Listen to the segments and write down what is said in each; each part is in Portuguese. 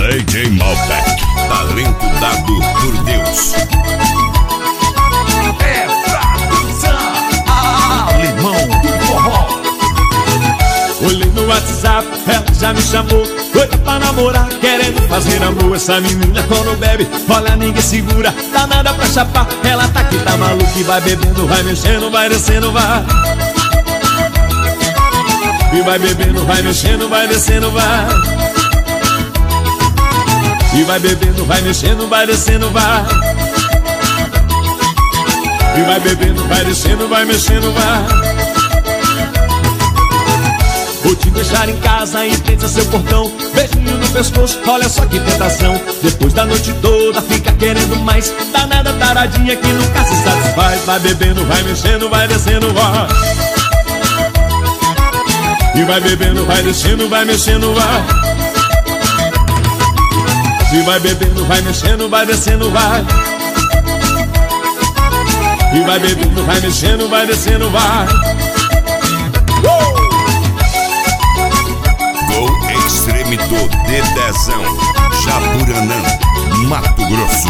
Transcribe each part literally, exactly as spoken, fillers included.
D J Malbec, talento dado por Deus. É pra alemão do forró. Olhei no WhatsApp, ela já me chamou, doida pra namorar, querendo fazer amor. Essa menina quando bebe, olha, ninguém segura, dá nada pra chapar. Ela tá que tá maluca e vai bebendo, vai mexendo, vai descendo, vai. E vai bebendo, vai mexendo, vai descendo, vai. E vai bebendo, vai mexendo, vai descendo, vai. E vai bebendo, vai descendo, vai mexendo, vai. Vou te deixar em casa, em frente ao seu portão, beijinho no pescoço, olha só que tentação. Depois da noite toda fica querendo mais, danada taradinha que nunca se satisfaz. Vai bebendo, vai mexendo, vai descendo, vai. E vai bebendo, vai descendo, vai mexendo, vai. E vai bebendo, vai mexendo, vai descendo, vai. E vai bebendo, vai mexendo, vai descendo, vai. uh! Gol Extreme do Dedezão, Jaburanã, Mato Grosso.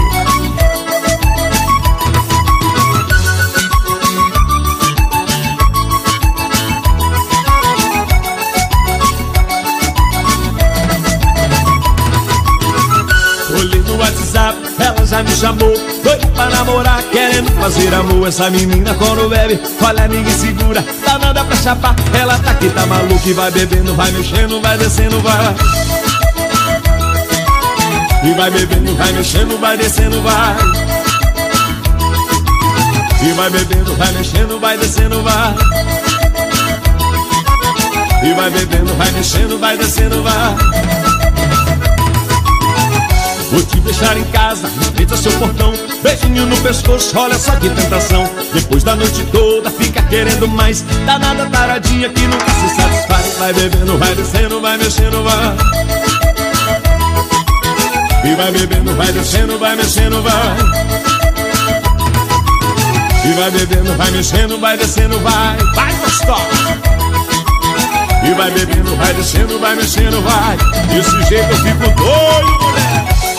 Olhei no WhatsApp, ela já me chamou, doida pra namorar, querendo fazer amor. Essa menina quando bebe, olha, ninguém segura, dá nada pra chapar. Ela tá que tá maluca e vai bebendo, vai mexendo, vai descendo, vai. E vai bebendo, vai mexendo, vai descendo, vai. E vai bebendo, vai mexendo, vai descendo, vai. E vai bebendo, vai mexendo, vai descendo, vai. Vou te deixar em casa, em frente ao seu portão, beijinho no pescoço, olha só que tentação. Depois da noite toda fica querendo mais, danada taradinha que nunca se satisfaz. Vai bebendo, vai descendo, vai mexendo, vai. E vai bebendo, vai descendo, vai mexendo, vai. E vai bebendo, vai mexendo, vai descendo, vai. Vai gostosa! E vai bebendo, vai descendo, vai mexendo, vai. Desse jeito eu fico doido, mulher.